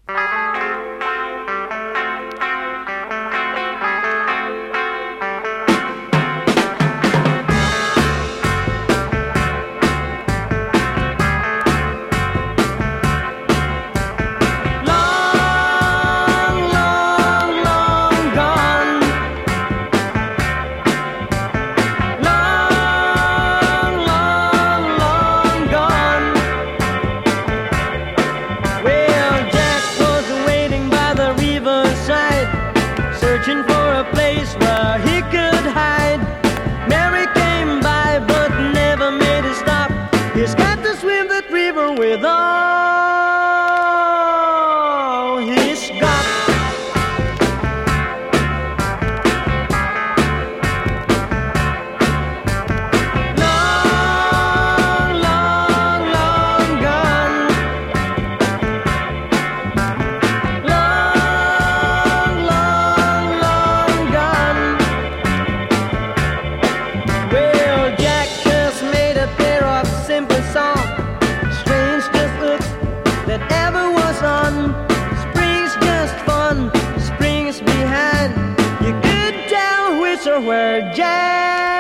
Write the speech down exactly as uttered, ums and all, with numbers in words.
Searching for a place where he could hide. Mary came by but never made a stop. He's got to swim that river with all he's got. Long, long, long gone. Long, long, long gone. Well, Jack just made a pair of simple songs, strangest look that ever was on. Spring's just fun, spring's behind. You could tell which or where Jack